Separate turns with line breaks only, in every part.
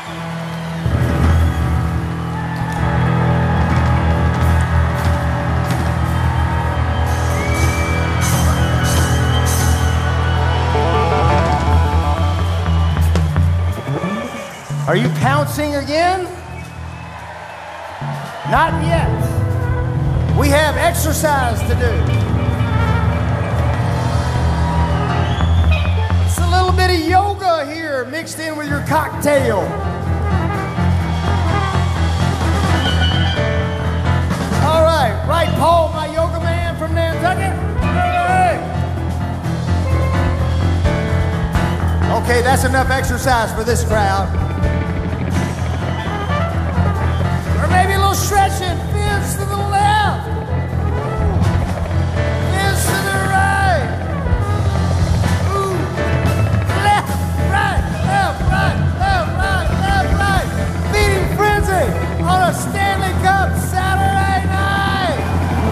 Are you pouncing again? Not yet. We have exercise to do. It's a little bit of yoga here mixed in with your cocktail. All right, right, Paul, my yoga man from Nantucket? All right. Okay, that's enough exercise for this crowd. Maybe a little stretching. Fins to the left. Fins to the right. Ooh. Left, right, left, right, left, right, left, right. Feeding frenzy on a Stanley Cup Saturday night.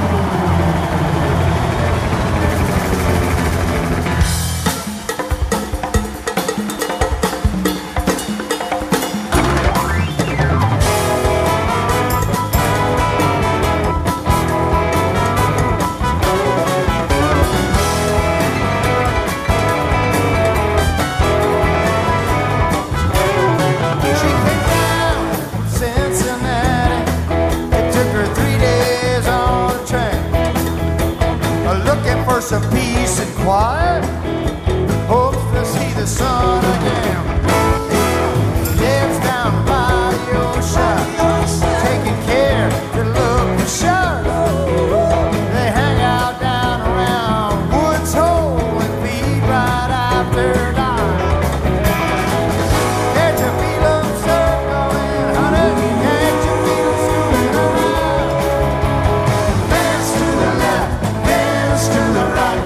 Some peace and quiet, hopes to see the sun again. Lives down by the ocean, taking care to look the sharp. They hang out down around Woods Hole and feed right after dark. Can't you feel them circling, honey? Can't you feel them scooting around? Hands to the left, hands to the right.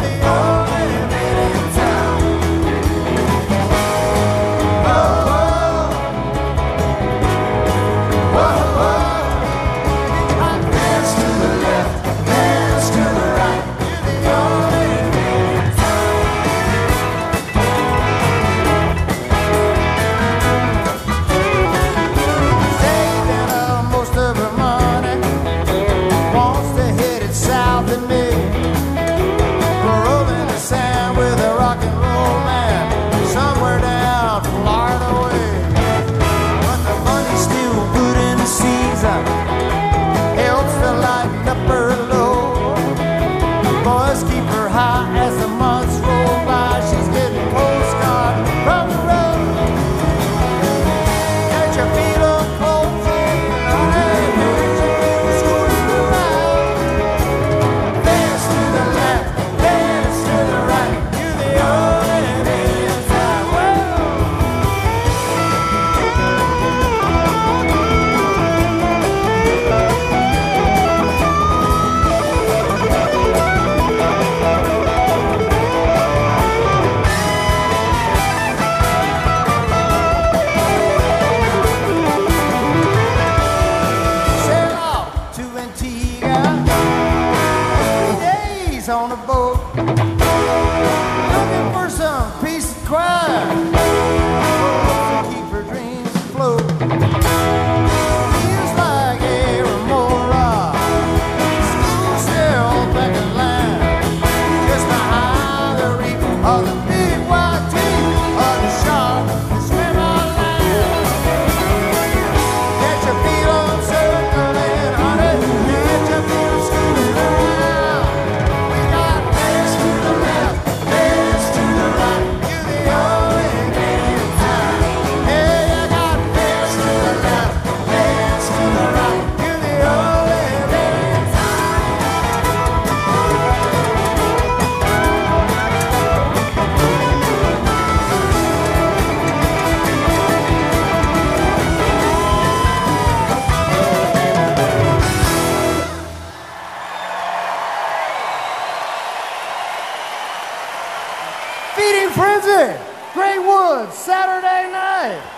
On a boat, looking for some peace and quiet, to keep her dreams afloat. Feels like Aramora, school still back in line, just behind the reef of the big white teeth of the shark that swim on land. Can't you feel them circling, honey? Can't you feel them scooting around? Feeding Frenzy, Great Woods, Saturday night.